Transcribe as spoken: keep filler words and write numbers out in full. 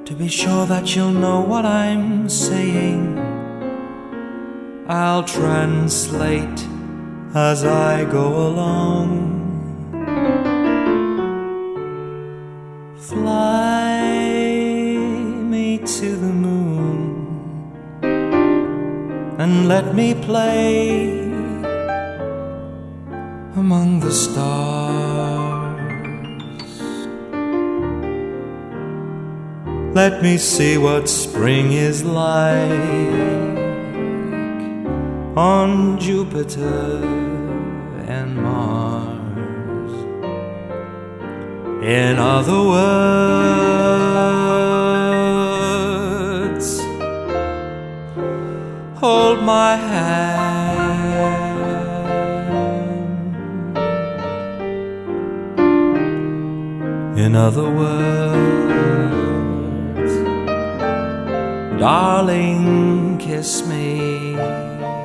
to be sure that you'll know what I'm saying, I'll translate as I go along. Fly me to the moon and let me play among the stars. Let me see what spring is like on Jupiter and Mars. In other words, hold my hand. In other words, darling, kiss me.